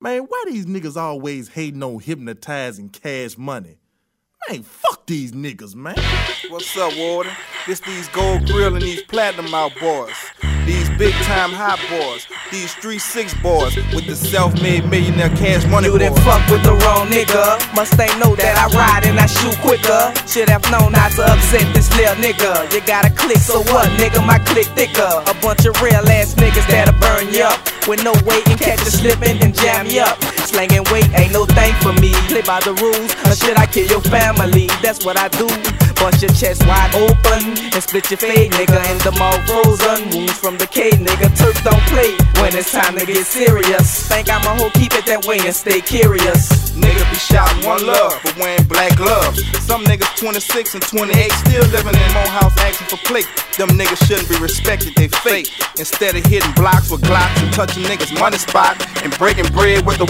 Man, why these niggas always hating on hypnotizing Cash Money? Man, fuck these niggas, man. What's up, Warden? This these Gold Grill and these Platinum Out boys. These big time hot boys. These 3-6 boys with the self-made millionaire Cash Money You boys. done fuck with the wrong nigga. Must ain't know that I ride and I shoot quicker. Should have known not to upset this little nigga. You gotta click, so what, nigga? My click thicker. A bunch of real ass niggas that'll burn you up. With no weight and catch you slipping and jam you up. Slanging weight ain't no thing for me. Play by the rules, or should I kill your family? That's what I do. Bust your chest wide open and split your fade, nigga. And them all frozen wounds from the cave, nigga. Turks don't play when it's time to get serious. Think I'ma keep it that way and stay curious. Niggas be shouting one love for wearing black gloves. Some niggas 26 and 28 still living in Morehouse asking for plate. Them niggas shouldn't be respected, they fake. Instead of hitting blocks with Glocks and touching niggas' money spot and breaking bread with the